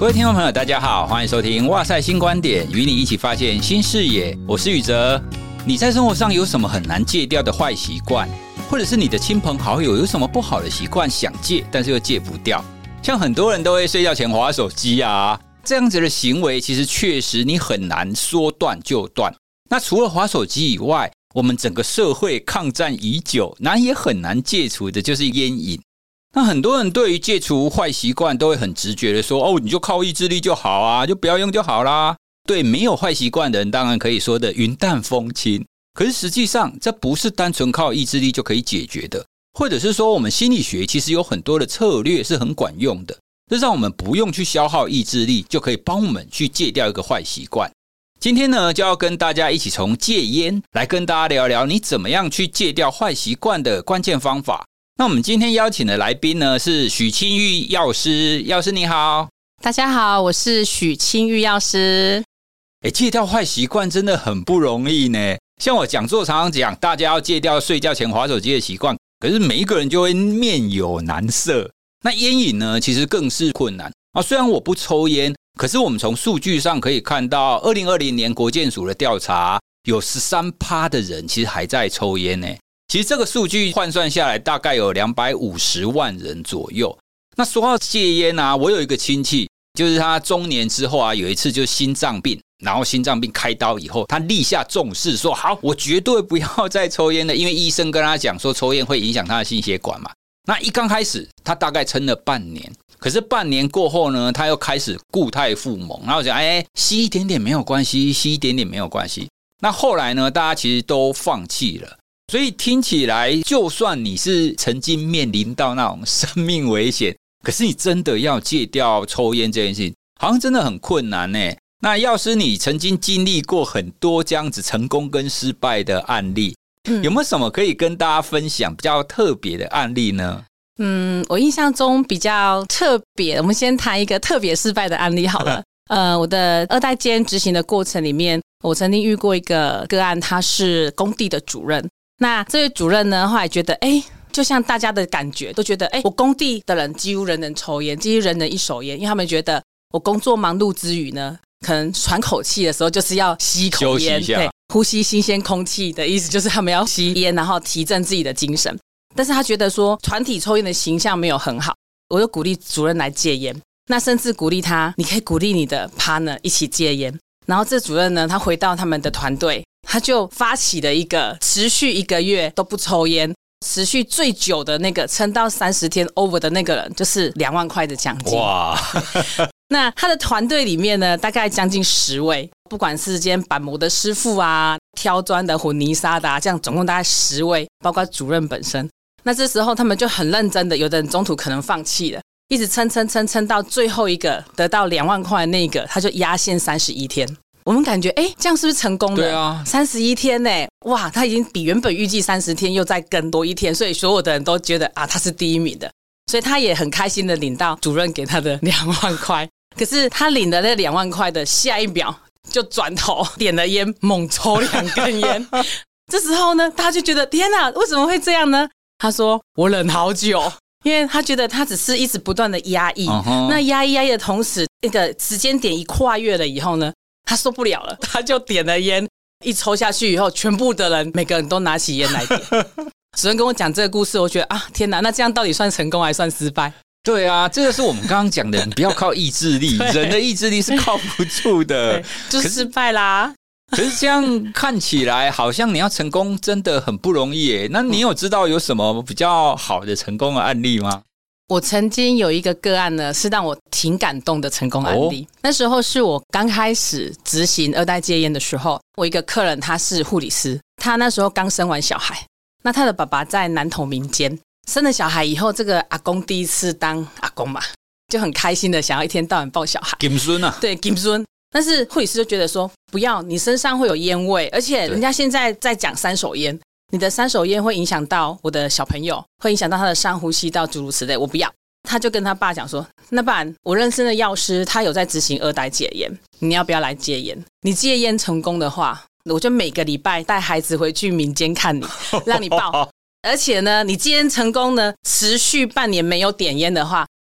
各位听众朋友大家好，欢迎收听哇塞新观点，与你一起发现新视野，我是宇哲。你在生活上有什么很难戒掉的坏习惯，或者是你的亲朋好友有什么不好的习惯想戒但是又戒不掉？像很多人都会睡觉前滑手机啊，这样子的行为其实确实你很难说断就断。那除了滑手机以外，我们整个社会抗战已久，那也很难戒除的就是烟瘾。那很多人对于戒除坏习惯都会很直觉的说，哦，你就靠意志力就好啊，就不要用就好啦。对没有坏习惯的人当然可以说的云淡风轻，可是实际上这不是单纯靠意志力就可以解决的，或者是说我们心理学其实有很多的策略是很管用的，这让我们不用去消耗意志力就可以帮我们去戒掉一个坏习惯。今天呢，就要跟大家一起从戒烟来跟大家聊聊你怎么样去戒掉坏习惯的关键方法。那我们今天邀请的来宾呢是许清玉药师，药师你好。 大家好，我是许清玉药师。 戒掉坏习惯真的很不容易呢。像我讲座常常讲，大家要戒掉睡觉前滑手机的习惯，可是每一个人就会面有难色。那烟瘾呢，其实更是困难啊。虽然我不抽烟，可是我们从数据上可以看到2020年国健署的调查，有 13% 的人其实还在抽烟呢。其实这个数据换算下来大概有250万人左右。那说到戒烟啊，我有一个亲戚，就是他中年之后啊，有一次就心脏病，然后心脏病开刀以后，他立下重誓说，好，我绝对不要再抽烟了，因为医生跟他讲说抽烟会影响他的心血管嘛。那一刚开始他大概撑了半年，可是半年过后呢，他又开始固态复萌，然后讲吸一点点没有关系，吸一点点没有关系。那后来呢，大家其实都放弃了。所以听起来，就算你是曾经面临到那种生命危险，可是你真的要戒掉抽烟这件事情，好像真的很困难呢。那药师你曾经经历过很多这样子成功跟失败的案例，有没有什么可以跟大家分享比较特别的案例呢？ 我印象中比较特别，我们先谈一个特别失败的案例好了。我的二代戒烟执行的过程里面，我曾经遇过一个个案，他是工地的主任。那这位主任呢，后来觉得就像大家的感觉都觉得我工地的人几乎人人抽烟，几乎人人一手烟，因为他们觉得我工作忙碌之余呢，可能喘口气的时候就是要吸一口烟，对，呼吸新鲜空气的意思就是他们要吸烟，然后提振自己的精神。但是他觉得说团体抽烟的形象没有很好，我就鼓励主任来戒烟，那甚至鼓励他，你可以鼓励你的 partner 一起戒烟。然后这主任呢，他回到他们的团队，他就发起了一个持续1个月都不抽烟，持续最久的那个撑到30天 over 的那个人，就是2万块的奖金。哇！那他的团队里面呢，大概将近10位，不管是今天板模的师傅啊、挑砖的、混泥沙的啊，这样总共大概10位，包括主任本身。那这时候他们就很认真的，有的人中途可能放弃了，一直撑到最后一个得到2万块的那个，他就压线31天。我们感觉这样是不是成功了？ 对啊 ，31天哇，他已经比原本预计30天又再更多1天，所以所有的人都觉得他是第一名的，所以他也很开心的领到主任给他的2万块。可是他领了那2万块的下一秒就转头点了烟，猛抽2根烟。这时候呢，大家就觉得天哪，为什么会这样呢？他说我忍好久，因为他觉得他只是一直不断的压抑，那压抑的同时，那个时间点一跨越了以后呢，他受不了了，他就点了烟，一抽下去以后，全部的人每个人都拿起烟来点。主任跟我讲这个故事，我觉得天哪，那这样到底算成功还算失败？ 对啊，这个是我们刚刚讲的，你不要靠意志力，人的意志力是靠不住的， 就失败啦。 可是这样看起来好像你要成功真的很不容易耶。那你有知道有什么比较好的成功的案例吗？ 我曾经有一个个案呢，是让我挺感动的成功案例。那时候是我刚开始执行二代戒烟的时候，我一个客人他是护理师，他那时候刚生完小孩，那他的爸爸在南投民间生了小孩以后，这个阿公第一次当阿公嘛，就很开心的想要一天到晚抱小孩， 金孙啊， 对，金孙。但是护理师就觉得说不要，你身上会有烟味，而且人家现在在讲3手烟，你的3手烟会影响到我的小朋友，会影响到他的上呼吸道诸如此类，我不要。他就跟他爸讲说，那不然我认识的药师他有在执行2代戒烟，你要不要来戒烟？你戒烟成功的话，我就每个礼拜带孩子回去民间看你，让你抱。而且呢，你戒烟成功呢，持续半年没有点烟的话，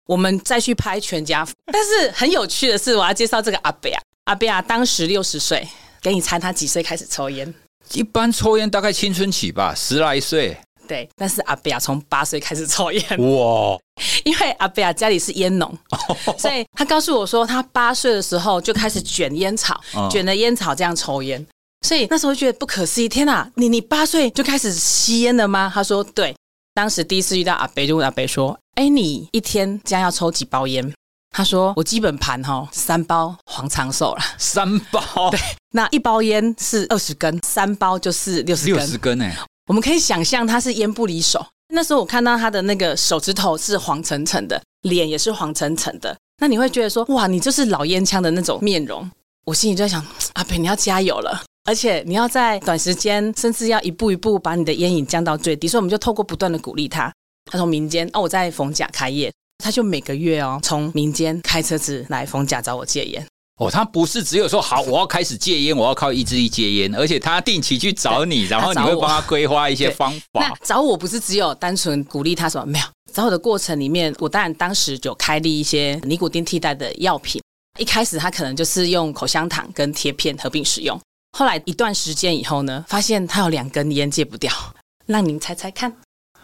我们再去拍全家福。但是很有趣的是，我要介绍这个阿伯啊，阿伯啊，当时60岁，给你猜他几岁开始抽烟？ 一般抽烟大概青春期吧，10来岁。 对，但是阿伯啊从8岁开始抽烟。 哇！ 因为阿伯啊家里是烟农，所以他告诉我说，他8岁的时候就开始卷烟草，卷了烟草这样抽烟。所以那时候觉得不可思议，天哪，你8岁就开始吸烟了吗？他说对。当时第一次遇到阿伯，就问阿伯说：“哎，你一天这样要抽几包烟？”他说：“我基本盘3包黄长寿了。 ”3包？ 对，那1包烟是20根，3包就是60根。 60根哎！ 我们可以想象他是烟不离手。那时候我看到他的那个手指头是黄澄澄的，脸也是黄澄澄的，那你会觉得说：“哇，你就是老烟枪的那种面容。”我心里就在想，阿伯你要加油了。而且你要在短时间，甚至要一步一步把你的烟瘾降到最低，所以我们就透过不断的鼓励他。他从民间我在逢甲开业，他就每个月从民间开车子来逢甲找我戒烟。 他不是只有说好我要开始戒烟，我要靠意志力戒烟，而且他定期去找你，然后你会帮他规划一些方法。 那找我不是只有单纯鼓励他什么，没有，找我的过程里面，我当然当时就开立一些尼古丁替代的药品。一开始他可能就是用口香糖跟贴片合并使用。后来一段时间以后呢，发现他有2根烟戒不掉，让您猜猜看。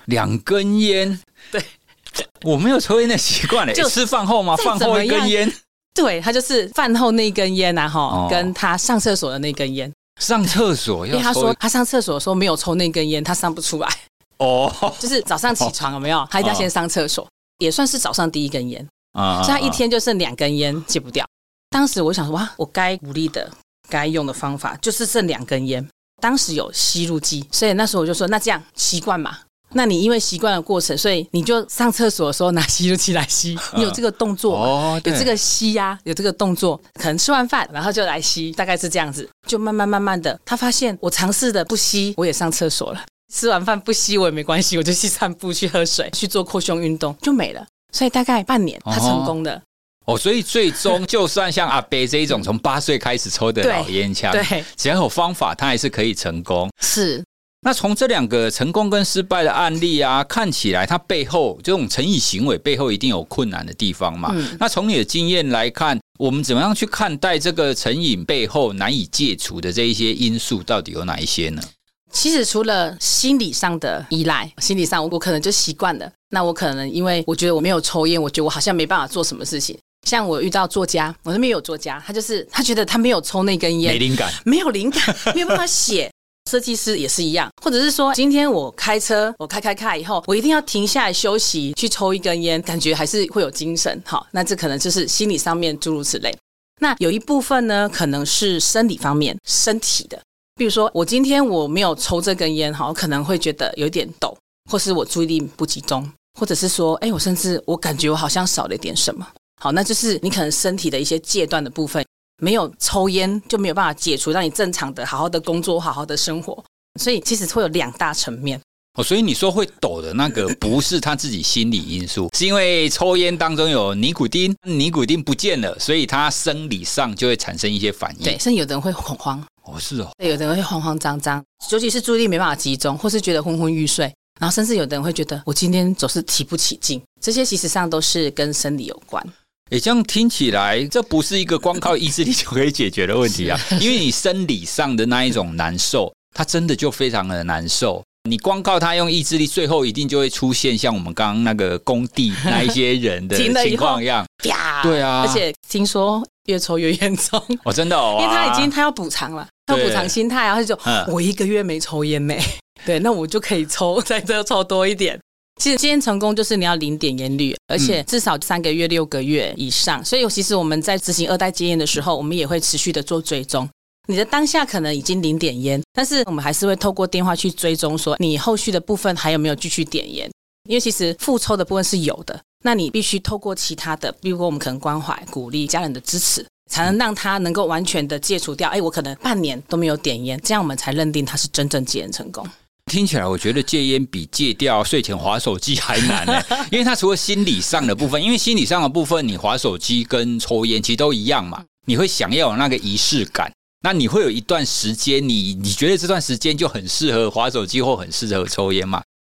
2根烟？ 对， 我没有抽烟的习惯嘞。吃饭后吗？饭后1根烟？ 对，他就是饭后那根烟啊，跟他上厕所的那根烟。 上厕所要抽？因为他说他上厕所的时候没有抽那根烟，他上不出来。就是早上起床有没有？他一定要先上厕所，也算是早上第1根烟。所以他一天就剩2根烟戒不掉。当时我想说，哇，我该鼓励的该用的方法就是剩2根烟。当时有吸入机，所以那时候我就说，那这样习惯嘛，那你因为习惯的过程，所以你就上厕所的时候拿吸入器来吸，你有这个动作嘛，有这个吸呀，有这个动作，可能吃完饭然后就来吸，大概是这样子。就慢慢的他发现我尝试的不吸我也上厕所了，吃完饭不吸我也没关系，我就去散步去喝水去做扩胸运动就没了。所以大概半年他成功的。 所以最终就算像阿伯这一种从8岁开始抽的老烟枪， 对， 只要有方法他还是可以成功。 是。 那从这2个成功跟失败的案例啊，看起来它背后这种成瘾行为背后一定有困难的地方嘛。那从你的经验来看，我们怎么样去看待这个成瘾背后难以戒除的这一些因素到底有哪一些呢？ 其实除了心理上的依赖，心理上我可能就习惯了，那我可能因为我觉得我没有抽烟，我觉得我好像没办法做什么事情。像我遇到作家，我那边有作家，他觉得他没有抽那根烟， 没灵感， 没有灵感，没有办法写。设计师也是一样，或者是说今天我开车，我开以后，我一定要停下来休息去抽1根烟，感觉还是会有精神。好，那这可能就是心理上面诸如此类。那有一部分呢，可能是生理方面身体的，比如说我今天我没有抽这根烟，我可能会觉得有点抖，或是我注意力不集中，或者是说我甚至我感觉我好像少了一点什么。好，那就是你可能身体的一些戒断的部分，没有抽烟就没有办法解除，让你正常的好好的工作，好好的生活。所以其实会有2大层面。 所以你说会抖的那个不是他自己心理因素，是因为抽烟当中有尼古丁，尼古丁不见了，所以他生理上就会产生一些反应。 对，甚至有的人会恐慌。 是哦。 对，有的人会慌慌张张，尤其是注意力没办法集中，或是觉得昏昏欲睡，然后甚至有的人会觉得我今天总是提不起劲，这些其实上都是跟生理有关。 这样听起来这不是一个光靠意志力就可以解决的问题啊。因为你生理上的那一种难受，它真的就非常的难受，你光靠他用意志力，最后一定就会出现像我们刚刚那个工地那一些人的情况一样。对啊， 而且听说越抽越严重。 真的因为他要补偿了，他要补偿心态啊，他就我1个月没抽烟没，对，那我就可以再抽多一点。其实今天成功就是你要0点烟率，而且至少3个月6个月以上。所以其实我们在执行2代戒烟的时候，我们也会持续的做追踪。你的当下可能已经0点烟，但是我们还是会透过电话去追踪说你后续的部分还有没有继续点烟。因为其实复抽的部分是有的，那你必须透过其他的，比如说我们可能关怀鼓励家人的支持，才能让他能够完全的戒除掉我可能半年都没有点烟，这样我们才认定他是真正戒烟成功。 听起来我觉得戒烟比戒掉睡前滑手机还难因为它除了心理上的部分，因为心理上的部分你滑手机跟抽烟其实都一样嘛，你会想要有那个仪式感，那你会有一段时间你觉得这段时间就很适合滑手机或很适合抽烟嘛，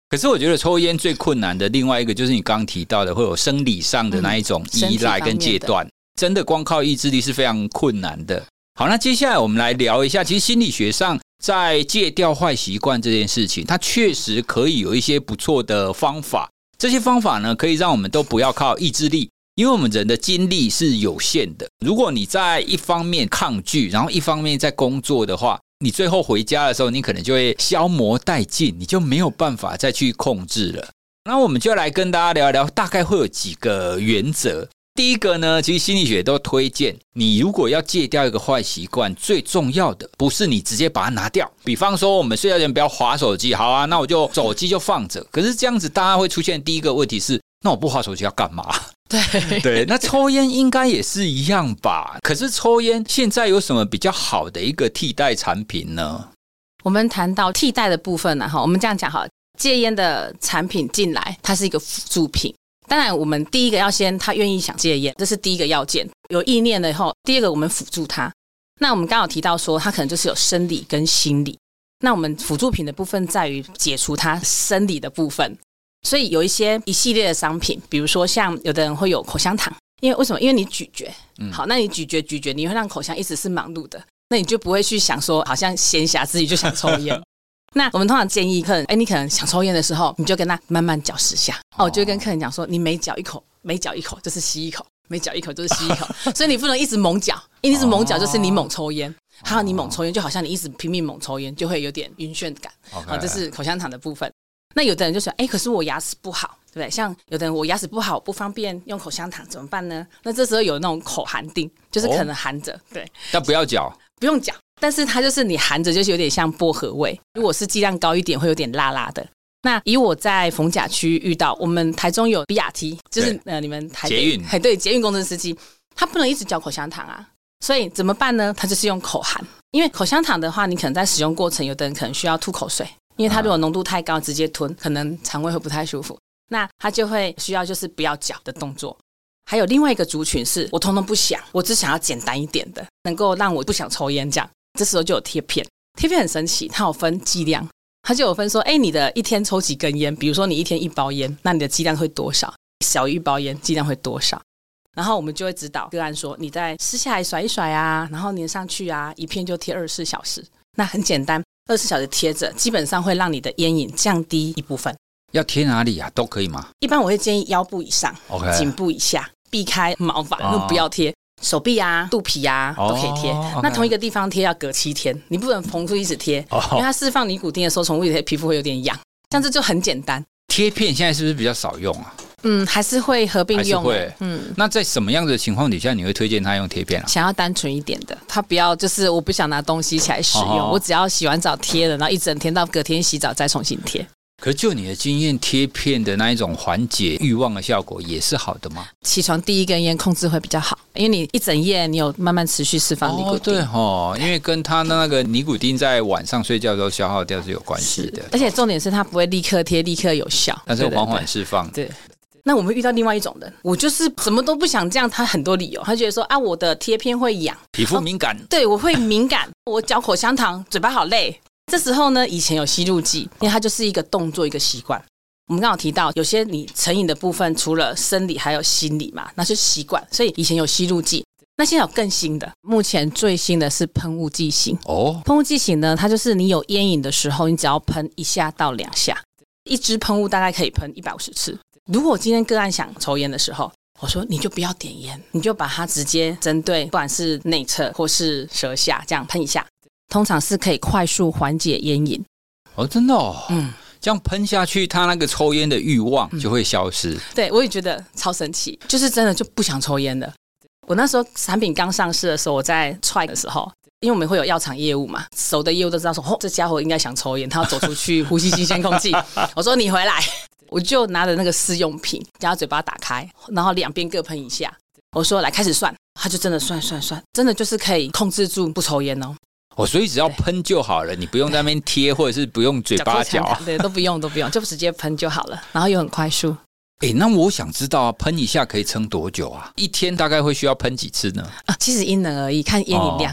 可是我觉得抽烟最困难的另外一个就是你刚刚提到的会有生理上的那一种依赖跟戒断，真的光靠意志力是非常困难的。好，那接下来我们来聊一下，其实心理学上在戒掉坏习惯这件事情，它确实可以有一些不错的方法。这些方法呢，可以让我们都不要靠意志力，因为我们人的精力是有限的。如果你在一方面抗拒，然后一方面在工作的话，你最后回家的时候，你可能就会消磨殆尽，你就没有办法再去控制了。那我们就来跟大家聊一聊，大概会有几个原则。第一个呢，其实心理学都推荐你如果要戒掉一个坏习惯，最重要的不是你直接把它拿掉。比方说我们睡觉前不要滑手机，好啊，那我就手机就放着。可是这样子大家会出现第一个问题是，那我不滑手机要干嘛？对，那抽烟应该也是一样吧？可是抽烟现在有什么比较好的一个替代产品呢？ 我们谈到替代的部分呢，我们这样讲好，戒烟的产品进来，它是一个辅助品。当然我们第一个要先他愿意想戒烟，这是第一个要件，有意念了以后，第二个我们辅助他。那我们刚好提到说他可能就是有生理跟心理，那我们辅助品的部分在于解除他生理的部分。所以有一系列的商品，比如说像有的人会有口香糖，因为为什么？因为你咀嚼，好，那你咀嚼，你会让口腔一直是忙碌的，那你就不会去想说好像闲暇之余就想抽烟。那我们通常建议客人，你可能想抽烟的时候，你就跟他慢慢嚼10下。我就会跟客人讲说，你每嚼一口就是吸一口，每嚼一口就是吸一口，所以你不能一直猛嚼，一直猛嚼就是你猛抽烟。还有你猛抽烟，就好像你一直拼命猛抽烟，就会有点晕眩感。这是口香糖的部分。那有的人就说，可是我牙齿不好，对不对？像有的人我牙齿不好，不方便用口香糖，怎么办呢？那这时候有那种口含定，就是可能含着，对， 但不要嚼， 不用嚼。但是它就是你含着就是有点像薄荷味，如果是剂量高一点会有点辣辣的。那以我在逢甲区遇到，我们台中有 BRT， 就是你们台捷运， 对，捷运工程司机，他不能一直嚼口香糖啊，所以怎么办呢？他就是用口含，因为口香糖的话，你可能在使用过程，有的人可能需要吐口水，因为它如果浓度太高，直接吞，可能肠胃会不太舒服，那他就会需要就是不要嚼的动作。还有另外一个族群是我通通不想，我只想要简单一点的，能够让我不想抽烟这样。这时候就有贴片，贴片很神奇，它有分剂量，它就有分说，你的一天抽几根烟，比如说你一天1包烟，那你的剂量会多少？小于1包烟剂量会多少？然后我们就会指导个案说，你再撕下来甩一甩啊，然后粘上去啊，一片就贴24小时。那很简单，24小时贴着，基本上会让你的烟瘾降低一部分。 要贴哪里啊？都可以吗？ 一般我会建议腰部以上，颈部以下，避开毛发，不要贴。手臂啊、肚皮啊都可以贴。那同一个地方贴要隔7天，你不能重复一直贴，因为它释放尼古丁的时候，从物理皮肤会有点痒。像这就很简单。 贴片现在是不是比较少用啊？ 还是会合并用。 那在什么样的情况底下你会推荐他用贴片啊？ 想要单纯一点的，他不要就是我不想拿东西起来使用，我只要洗完澡贴了，然后一整天到隔天洗澡再重新贴。 可是就你的经验，贴片的那一种缓解欲望的效果也是好的吗？ 起床第一根烟控制会比较好，因为你一整夜你有慢慢持续释放尼古丁。 对因为跟他那个尼古丁在晚上睡觉的时候消耗掉是有关系的。 而且重点是它不会立刻贴立刻有效， 但是缓缓释放。 对。那我们遇到另外一种人，我就是什么都不想这样，他很多理由，他觉得说我的贴片会痒， 皮肤敏感， 对，我会敏感，我嚼口香糖嘴巴好累。这时候呢，以前有吸入剂，因为它就是一个动作一个习惯。我们刚好提到有些你成瘾的部分，除了生理还有心理嘛，那是习惯，所以以前有吸入剂。那现在有更新的，目前最新的是喷雾剂型。喷雾剂型呢，它就是你有烟瘾的时候，你只要喷1下到2下，一支喷雾大概可以喷150次。如果今天个案想抽烟的时候，我说你就不要点烟，你就把它直接针对不管是内侧或是舌下这样喷一下，通常是可以快速缓解烟瘾。 真的这样喷下去，他那个抽烟的欲望就会消失。 对，我也觉得超神奇，就是真的就不想抽烟了。我那时候产品刚上市的时候，我在踹的时候，因为我们会有药厂业务嘛，熟的业务都知道说这家伙应该想抽烟，他要走出去呼吸新鲜空气。我说你回来，我就拿着那个试用品，将他嘴巴打开，然后两边各喷1下。我说来开始算，他就真的算，真的就是可以控制住不抽烟所以只要喷就好了，你不用在那边贴，或者是不用嘴巴嚼， 对，都不用，就直接喷就好了，然后又很快速。 那我想知道喷一下可以撑多久啊？一天大概会需要喷几次呢？ 其实因人而异，看烟瘾量。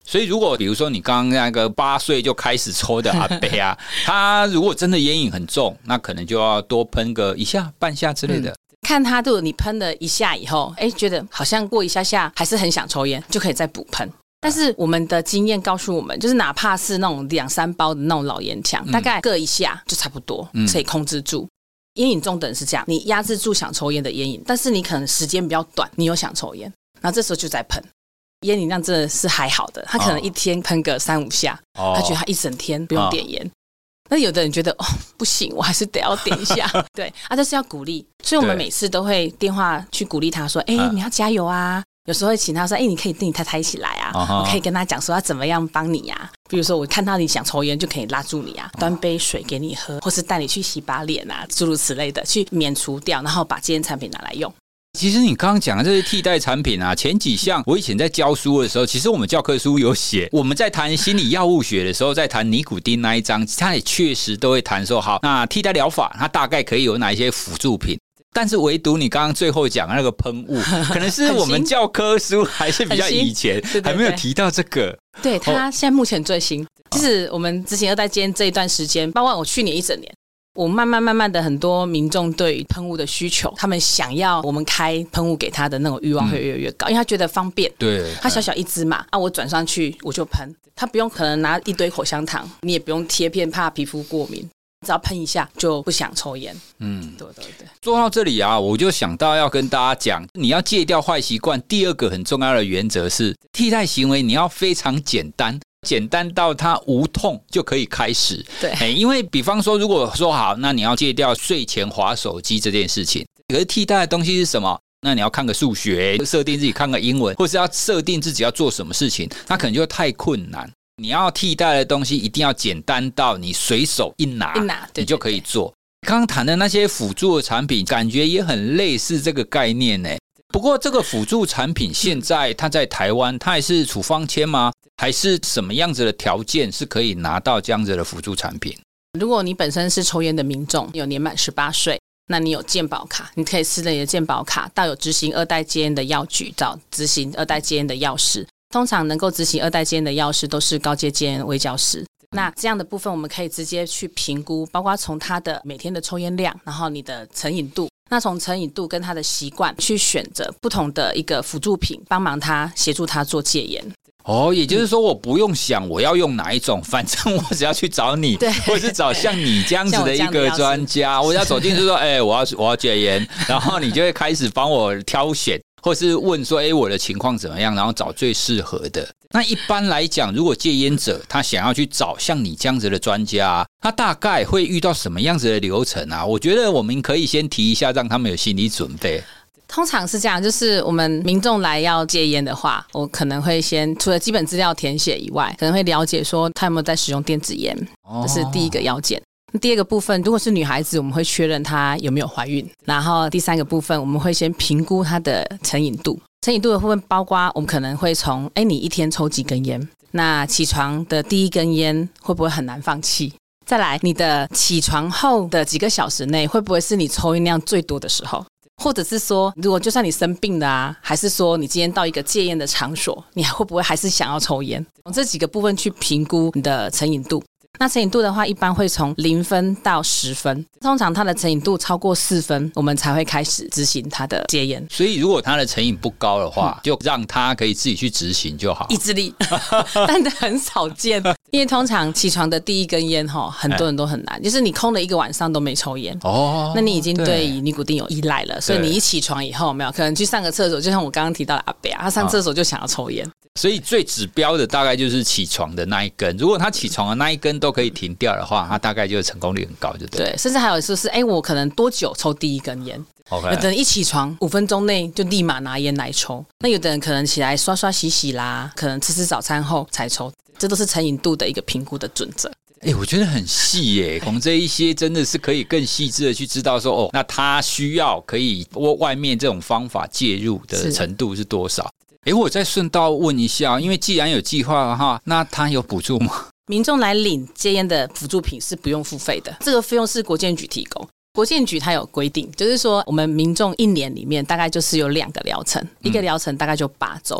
所以如果比如说你刚刚那个8岁就开始抽的阿伯啊，他如果真的烟瘾很重，那可能就要多喷个1下半下之类的。 看他如果你喷了1下以后，觉得好像过一下下还是很想抽烟，就可以再补喷。但是我们的经验告诉我们，就是哪怕是那种2-3包的那种老烟枪，大概各1下就差不多可以控制住。烟瘾重的人是这样，你压制住想抽烟的烟瘾，但是你可能时间比较短，你又想抽烟，然后这时候就在喷。烟瘾量真的是还好的，他可能一天喷个3-5下，他觉得他一整天不用点烟。那有的人觉得不行，我还是得要点一下。对啊，这是要鼓励，所以我们每次都会电话去鼓励他说，你要加油啊。有时候会请他说，你可以跟你太太一起来啊，我可以跟他讲说要怎么样帮你啊。比如说我看到你想抽烟，就可以拉住你啊，端杯水给你喝，或是带你去洗把脸啊，诸如此类的，去免除掉，然后把戒烟产品拿来用。 其实你刚刚讲的这些替代产品啊，前几项我以前在教书的时候，其实我们教科书有写，我们在谈心理药物学的时候，在谈尼古丁那一章，它也确实都会谈说，好，那替代疗法它大概可以有哪一些辅助品。但是唯独你刚刚最后讲的那个喷雾，可能是我们教科书还是比较以前还没有提到这个。 对，它现在目前最新。其实我们执行2代戒烟这一段时间，包括我去年1整年，我慢慢的很多民众对于喷雾的需求，他们想要我们开喷雾给他的那种欲望会越来越高，因为他觉得方便。对，他小小一支嘛，我转上去我就喷，他不用可能拿一堆口香糖，你也不用贴片怕皮肤过敏。只要喷一下就不想抽烟。对。 说到这里啊，我就想到要跟大家讲，你要戒掉坏习惯，第2个很重要的原则是替代行为，你要非常简单到它无痛就可以开始。对，因为比方说，如果说好，那你要戒掉睡前滑手机这件事情，可是替代的东西是什么？那你要看个数学，设定自己看个英文，或是要设定自己要做什么事情，那可能就太困难。你要替代的东西一定要简单到你随手一拿你就可以做。刚刚谈的那些辅助的产品，感觉也很类似这个概念呢。不过这个辅助产品现在它在台湾，它还是处方签吗？还是什么样子的条件是可以拿到这样子的辅助产品？ 如果你本身是抽烟的民众，有年满18岁，那你有健保卡，你可以持着你的健保卡到有执行2代戒烟的药局找执行2代戒烟的药师。通常能够执行2代戒烟的药师都是高阶戒烟卫教师。那这样的部分我们可以直接去评估，包括从他的每天的抽烟量，然后你的成瘾度，那从成瘾度跟他的习惯去选择不同的一个辅助品，帮忙他协助他做戒烟。 也就是说我不用想我要用哪一种，反正我只要去找你，或是找像你这样子的一个专家，我要走进去说我要戒烟，然后你就会开始帮我挑选，或是问说我的情况怎么样，然后找最适合的。那一般来讲，如果戒烟者他想要去找像你这样子的专家，他大概会遇到什么样子的流程啊？我觉得我们可以先提一下，让他们有心理准备。 通常是这样，就是我们民众来要戒烟的话，我可能会先除了基本资料填写以外，可能会了解说他有没有在使用电子烟，这是第一个要件。第2个部分，如果是女孩子，我们会确认她有没有怀孕。然后第3个部分，我们会先评估她的成瘾度。成瘾度的部分包括我们可能会从你一天抽几根烟，那起床的第1根烟会不会很难放弃，再来你的起床后的几个小时内会不会是你抽烟量最多的时候，或者是说如果就算你生病了啊，还是说你今天到一个戒烟的场所，你会不会还是想要抽烟，从这几个部分去评估你的成瘾度。那成瘾度的话，一般会从0分到10分，通常它的成瘾度超过4分，我们才会开始执行它的戒烟。 所以如果他的成瘾不高的话，就让他可以自己去执行就好。 意志力，但很少见，因为通常起床的第1根烟很多人都很难，就是你空了1个晚上都没抽烟，那你已经对尼古丁有依赖了，所以你一起床以后，没有可能去上个厕所，就像我刚刚提到的阿伯他上厕所就想要抽烟。 所以最指标的大概就是起床的那一根，如果他起床的那一根都可以停掉的话，他大概就成功率很高，就对。 对，甚至还有说是我可能多久抽第1根烟，有的人一起床5分钟内就立马拿烟来抽，那有的人可能起来刷刷洗洗啦，可能吃早餐后才抽，这都是成瘾度的一个评估的准则。 我觉得很细耶，从这一些真的是可以更细致的去知道说那他需要可以外面这种方法介入的程度是多少。我再顺道问一下，因为既然有计划的话，那他有补助吗？ 民众来领戒烟的辅助品是不用付费的，这个费用是国健局提供。国健局它有规定，就是说我们民众1年里面大概就是有2个疗程，一个疗程大概就8周。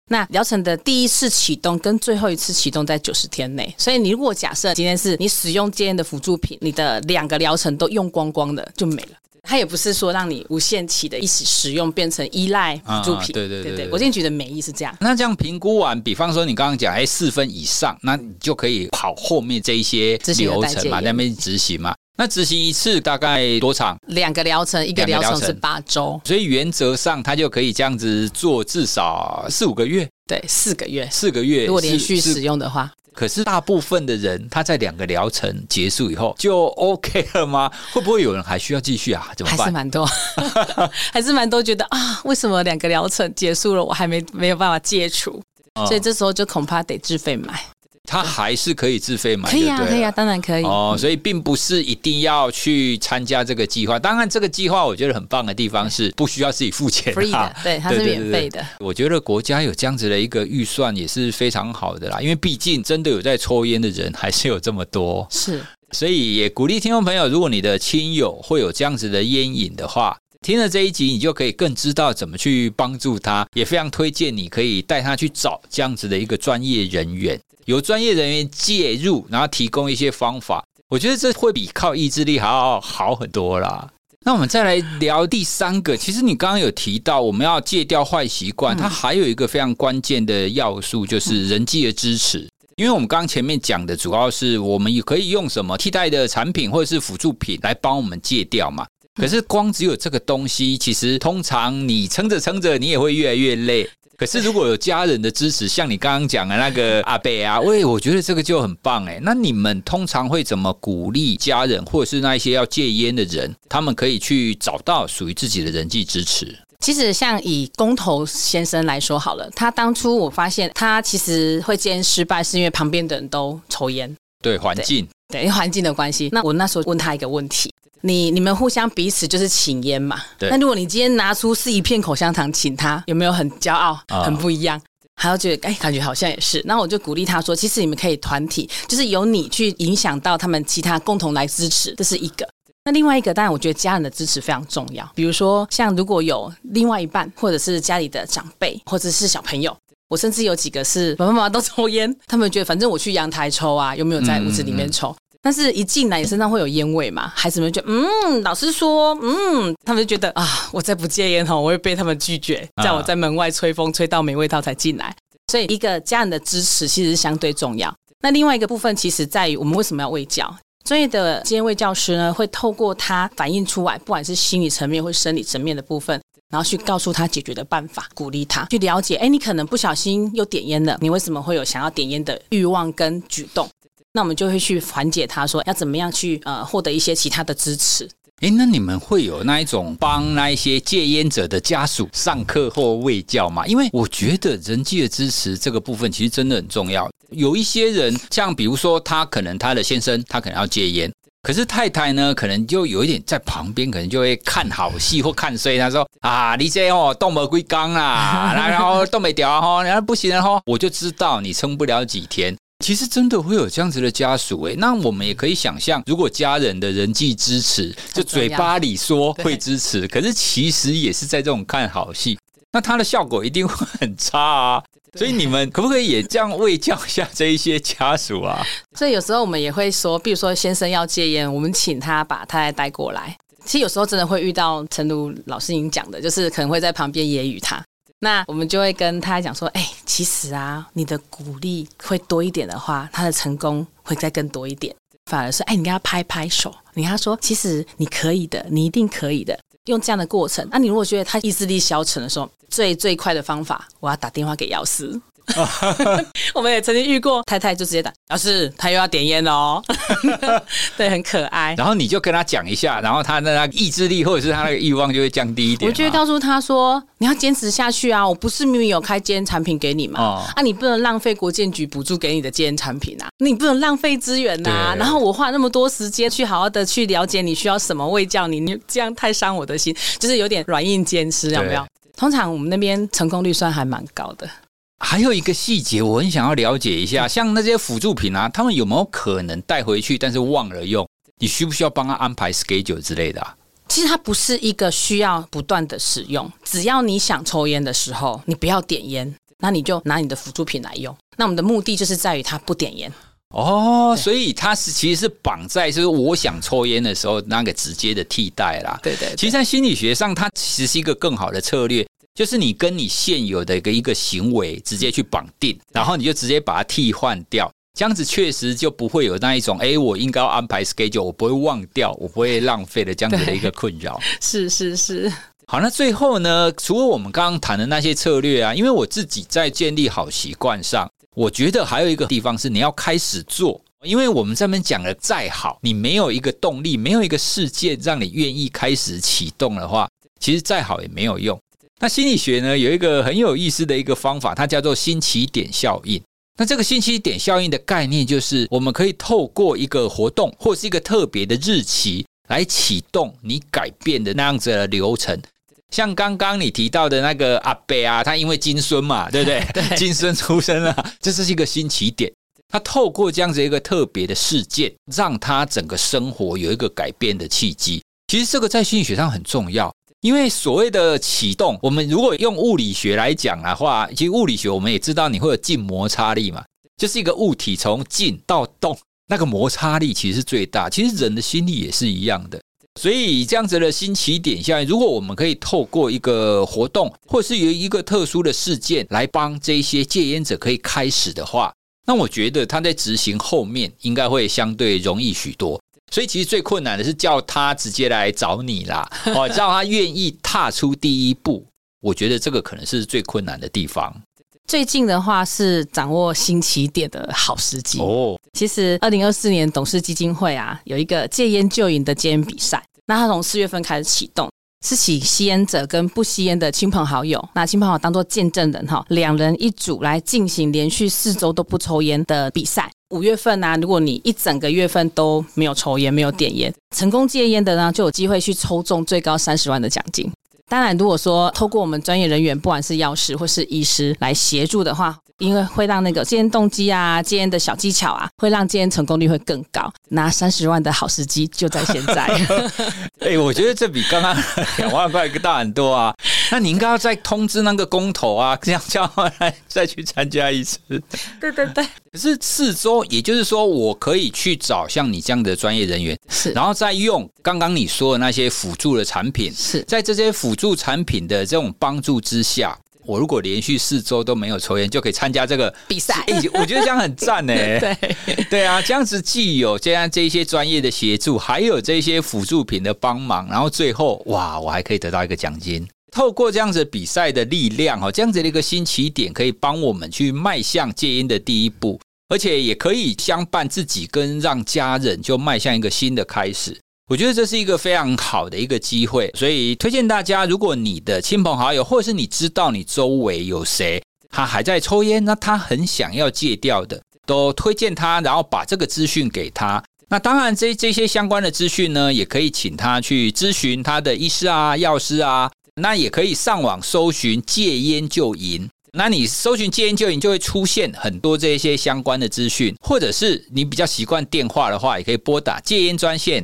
那疗程的第一次启动跟最后一次启动在90天内，所以你如果假设今天是你使用戒烟的辅助品，你的2个疗程都用光光的就没了。它也不是说让你无限期的一起使用变成依赖辅助品。对，我今天举的美意是这样。 那这样评估完，比方说你刚刚讲4分以上，那你就可以跑后面这一些流程嘛，在那边执行嘛。那执行一次大概多长？2 个疗程，一个疗程是8周， 所以原则上它就可以这样子做至少4-5个月。 对，4个月 ，4个月， 如果连续使用的话。 可是大部分的人他在2个疗程结束以后就 OK 了吗？会不会有人还需要继续啊？怎么办？ 还是蛮多还是蛮多觉得啊，为什么2个疗程结束了我还没有办法戒除，所以这时候就恐怕得自费买。 他还是可以自费买， 可以啊，可以啊，当然可以所以并不是一定要去参加这个计划。当然，这个计划我觉得很棒的地方是不需要自己付钱 ，free 的，对，它是免费的。 我觉得国家有这样子的一个预算也是非常好的啦，因为毕竟真的有在抽烟的人还是有这么多， 是， 所以也鼓励听众朋友，如果你的亲友会有这样子的烟瘾的话，听了这一集，你就可以更知道怎么去帮助他，也非常推荐你可以带他去找这样子的一个专业人员，由专业人员介入，然后提供一些方法。我觉得这会比靠意志力好很多啦。那我们再来聊第3个，其实你刚刚有提到我们要戒掉坏习惯，它还有一个非常关键的要素，就是人际的支持。因为我们刚刚前面讲的主要是我们也可以用什么替代的产品或者是辅助品来帮我们戒掉嘛。可是光只有这个东西，其实通常你撑着撑着你也会越来越累。可是如果有家人的支持，像你刚刚讲的那个阿伯啊，我觉得这个就很棒哎。那你们通常会怎么鼓励家人或者是那一些要戒烟的人，他们可以去找到属于自己的人际支持？ 其实像以公投先生来说好了，他当初我发现他其实会戒烟失败是因为旁边的人都抽烟， 对，环境， 对，因为环境的关系。那我那时候问他一个问题，你们互相彼此就是请烟嘛，那如果你今天拿出是一片口香糖请他，有没有很骄傲，很不一样？还要觉得感觉好像也是。那我就鼓励他说，其实你们可以团体，就是由你去影响到他们其他共同来支持，这是一个。那另外一个当然我觉得家人的支持非常重要，比如说像如果有另外一半或者是家里的长辈或者是小朋友，我甚至有几个是爸爸妈妈都抽烟，他们觉得反正我去阳台抽啊，有没有在屋子里面抽，但是一进来你身上会有烟味嘛，孩子们就觉得老师说他们就觉得我再不戒烟我会被他们拒绝，叫我在门外吹风吹到没味道才进来。所以一个家人的支持其实是相对重要。那另外一个部分其实在于我们为什么要卫教，专业的戒烟卫教师呢，会透过他反映出来不管是心理层面或生理层面的部分，然后去告诉他解决的办法，鼓励他去了解你可能不小心又点烟了，你为什么会有想要点烟的欲望跟举动，那我们就会去缓解他说要怎么样去获得一些其他的支持。 那你们会有那一种帮那一些戒烟者的家属上课或卫教吗？因为我觉得人际的支持这个部分其实真的很重要。有一些人像比如说他可能他的先生他可能要戒烟，可是太太呢可能就有一点在旁边可能就会看好戏或看衰，他说你这动不几天啦然后动不掉然后不行了我就知道你撑不了几天。其实真的会有这样子的家属那我们也可以想象，如果家人的人际支持就嘴巴里说会支持，可是其实也是在这种看好戏，那它的效果一定会很差啊。所以你们可不可以也这样卫教一下这一些家属啊？ 所以有时候我们也会说，比如说先生要戒烟，我们请他把太太带过来。其实有时候真的会遇到陈如老师您讲的，就是可能会在旁边揶揄他，那我们就会跟他讲说其实你的鼓励会多一点的话，他的成功会再更多一点。反而是你跟他拍拍手，你跟他说其实你可以的，你一定可以的，用这样的过程。你如果觉得他意志力消沉的时候，最快的方法，我要打电话给药师。我们也曾经遇过太太就直接打老师他又要点烟了对，很可爱。 然后你就跟他讲一下，然后他的那个意志力或者是他那个欲望就会降低一点。 我就会告诉他说你要坚持下去我不是明明有开戒烟产品给你嘛你不能浪费国健局补助给你的戒烟产品你不能浪费资源然后我花那么多时间去好好的去了解你需要什么卫教你这样太伤我的心，就是有点软硬兼施，有没有？通常我们那边成功率算还蛮高的。 还有一个细节我很想要了解一下，像那些辅助品他们有没有可能带回去但是忘了用？你需不需要帮他安排 schedule 之类的其实它不是一个需要不断的使用，只要你想抽烟的时候你不要点烟， 那你就拿你的辅助品来用。那我们的目的就是在于它不点烟。 所以它其实是绑在就是我想抽烟的时候那个直接的替代啦。 对， 其实在心理学上它其实是一个更好的策略，就是你跟你现有的一个行为直接去绑定，然后你就直接把它替换掉，这样子确实就不会有那一种我应该要安排 schedule， 我不会忘掉，我不会浪费的这样子的一个困扰。 是。 好，那最后呢，除了我们刚刚谈的那些策略啊，因为我自己在建立好习惯上，我觉得还有一个地方是你要开始做。因为我们这边讲的再好，你没有一个动力，没有一个事件让你愿意开始启动的话，其实再好也没有用。那心理学呢，有一个很有意思的一个方法，它叫做新起点效应。那这个新起点效应的概念就是我们可以透过一个活动或是一个特别的日期来启动你改变的那样子的流程。像刚刚你提到的那个阿伯啊，他因为金孙嘛，对不对？ 对， 金孙出生了，这是一个新起点。他透过这样子一个特别的事件，让他整个生活有一个改变的契机。其实这个在心理学上很重要，因为所谓的启动，我们如果用物理学来讲的话，其实物理学我们也知道你会有静摩擦力嘛，就是一个物体从静到动，那个摩擦力其实是最大。其实人的心理也是一样的。所以这样子的新起点效应，如果我们可以透过一个活动或是有一个特殊的事件来帮这些戒烟者可以开始的话，那我觉得他在执行后面应该会相对容易许多。所以其实最困难的是叫他直接来找你啦，叫他愿意踏出第一步，我觉得这个可能是最困难的地方。 最近的话是掌握新起点的好时机。其实2024年董事基金会啊有一个戒烟救瘾的戒烟比赛，那它从4月份开始启动，是请吸烟者跟不吸烟的亲朋好友，那亲朋好友当作见证人，2人一组来进行连续4周都不抽烟的比赛。5月份啊，如果你一整个月份都没有抽烟没有点烟，成功戒烟的呢就有机会去抽中最高30万的奖金。当然如果说透过我们专业人员不管是药师或是医师来协助的话，因为会让那个戒烟动机啊戒烟的小技巧啊会让戒烟成功率会更高，拿30万的好时机就在现在。 我觉得这比刚刚2万块大很多啊。那你应该要再通知那个工头啊，这样叫他来再去参加一次。 对。 可是4周，也就是说我可以去找像你这样的专业人员， 是， 然后再用刚刚你说的那些辅助的产品， 是在这些辅助产品的这种帮助之下，我如果连续4周都没有抽烟，就可以参加这个比赛。 我觉得这样很赞耶。对啊，这样子既有这些专业的协助，还有这些辅助品的帮忙，然后最后哇，我还可以得到一个奖金。透过这样子比赛的力量，这样子的一个新起点，可以帮我们去迈向戒烟的第一步，而且也可以相伴自己跟让家人就迈向一个新的开始。我觉得这是一个非常好的一个机会，所以推荐大家，如果你的亲朋好友，或者是你知道你周围有谁他还在抽烟，那他很想要戒掉的，都推荐他，然后把这个资讯给他。那当然这些相关的资讯呢，也可以请他去咨询他的医师啊、药师啊，那也可以上网搜寻戒烟救瘾，那你搜寻戒烟救瘾就会出现很多这些相关的资讯，或者是你比较习惯电话的话，也可以拨打戒烟专线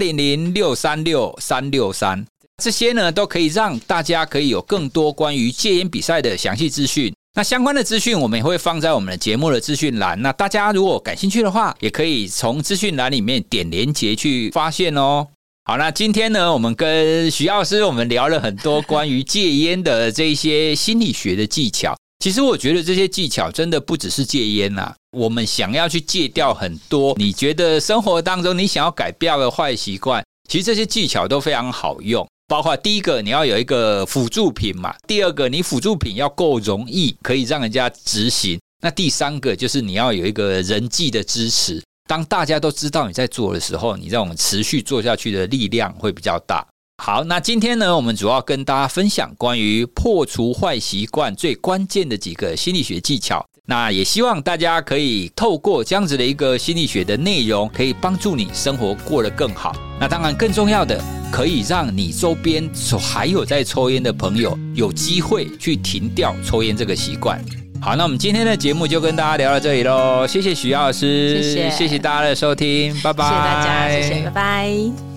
0800-636-363，这些呢都可以让大家可以有更多关于戒烟比赛的详细资讯。那相关的资讯我们也会放在我们的节目的资讯栏，那大家如果感兴趣的话，也可以从资讯栏里面点连结去发现哦。好，那今天呢，我们跟徐药师我们聊了很多关于戒烟的这些心理学的技巧。其实我觉得这些技巧真的不只是戒烟啊，我们想要去戒掉很多你觉得生活当中你想要改掉的坏习惯，其实这些技巧都非常好用。包括第一个你要有一个辅助品嘛，第二个你辅助品要够容易可以让人家执行，那第三个就是你要有一个人际的支持，当大家都知道你在做的时候，你让我们持续做下去的力量会比较大。好，那今天呢，我们主要跟大家分享关于破除坏习惯最关键的几个心理学技巧，那也希望大家可以透过这样子的一个心理学的内容，可以帮助你生活过得更好。那当然更重要的，可以让你周边还有在抽烟的朋友有机会去停掉抽烟这个习惯。好，那我们今天的节目就跟大家聊到这里咯，谢谢许老师，谢谢大家的收听，拜拜， 谢谢大家，谢谢，拜拜。